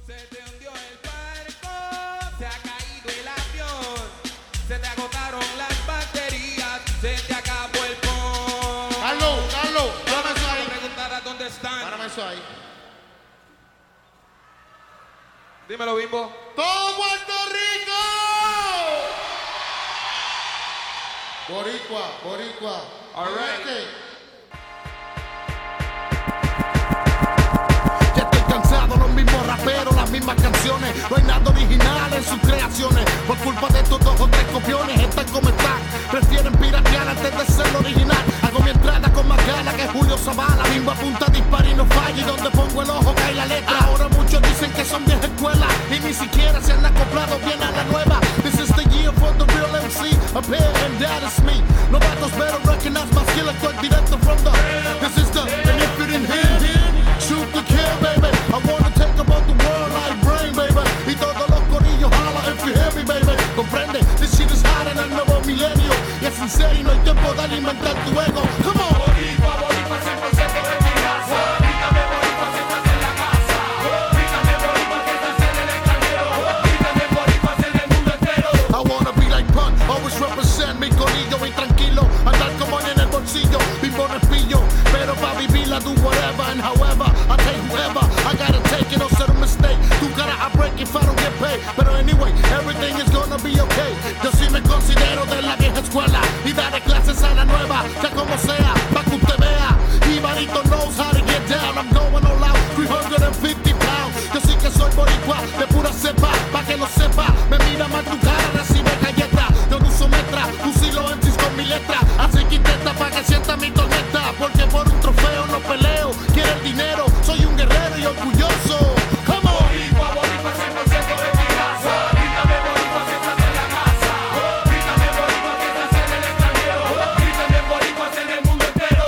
Se te hundió el barco, se ha caído el avión, se te agotaron las baterías, se te acabó el pon. Carlos, dame eso ahí. Preguntar dónde están. Párame eso ahí. Dímelo, Bimbo. ¡Todo Puerto Rico! Boricua. All right. Ya estoy cansado, los mismos raperos, las mismas canciones. No hay nada original en sus creaciones. Por culpa de estos 2 o 3 copiones, están como están. Prefieren piratear antes de ser original. Hago mi entrada con más ganas que Julio Zavala. Bimbo apunta, dispara y no falla. Y donde pongo el ojo cae la letra. Ahora muchos dicen que son vieja escuela y ni siquiera se han acoplado bien a la nueva. This is the year for the real MC. Appear and that is me. No vatos better recognize my skill. Estoy directo from the. This is the. And if it in here, shoot the kill, baby. I wanna take about the world like brain, baby. Y todos los corillos holla if you hear me, baby. Comprende, this shit is hot en el nuevo milenio. Y es en serio, no hay tiempo de alimentar tu ego. Come on. Boricua, 100% de mi raza. Grítame, Boricua, si estás en la casa. Grítame, Boricua, que estás en el extranjero. Grítame, Boricua, en el mundo entero. I wanna be like Pun, always represent mi corillo y tranquilo. Andar como en el bolsillo, Bimbo respillo. Pero pa' vivirla do whatever and however. I take whoever, I gotta take it, no ser un mistake. Tu cara I break if I don't get paid. Pero anyway, everything is gonna be okay. Yo sí me considero de la vieja escuela y daré clases a la nueva, sea como sea, pa' que usted vea. Ibarito knows how to get down, I'm going all out, 350 pounds. Yo sí que soy boricua, de pura cepa, pa' que lo sepa. Me mira mal tu cara, recibe galleta. Yo no uso metra, tú sí lo entris con mi letra. Así que intenta pa' que sienta mi tormenta. Porque por un trofeo no peleo, quiero el dinero, soy un guerrero y orgulloso. Come on. Boricua, 100% de mi raza. Grítame, Boricua, si estás en la casa. Grítame, Boricua, que estás en el extranjero. Grítame, Boricua, en el mundo entero.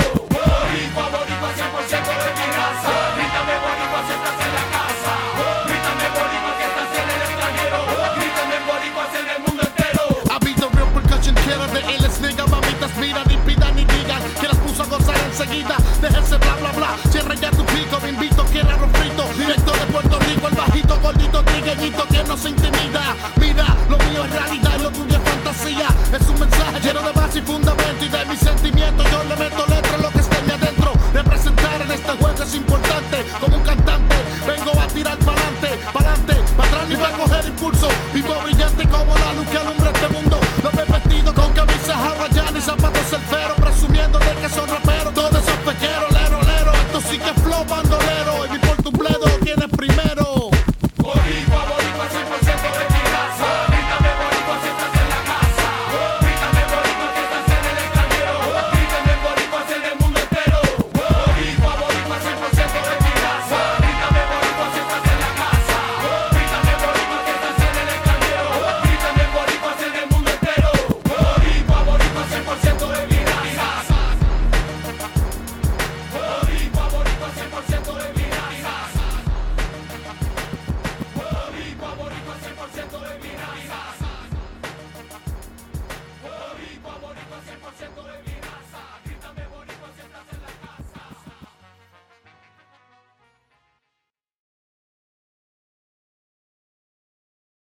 Boricua, 100% de mi raza. Grítame, Boricua, si estás en la casa. Grítame, Boricua, que estás en el extranjero. Grítame, Boricua, en el mundo entero. I be the real percussion killer, the illest nigga. Mamitas, mira, ni pidan ni digan que las puso a gozar enseguida. Déjense bla bla bla, cierra ya tu pico. Me invito, quiero arroz frito. Directo de Puerto Rico, el bajito, gordito, trigueñito que no se intimida. Mira, lo mío es realidad y lo tuyo es fantasía. Es un mensaje lleno de base y fundamento y de mis sentimientos. Yo le meto letra a lo que esté en mi adentro. Representar en este juego es importante. Como un cantante, vengo a tirar pa'lante, pa' atrás ni pa' coger impulso. Vivo brillante como la luz que alumbra este mundo. Lo ves vestido con camisa hawaiana y zapatos surferos.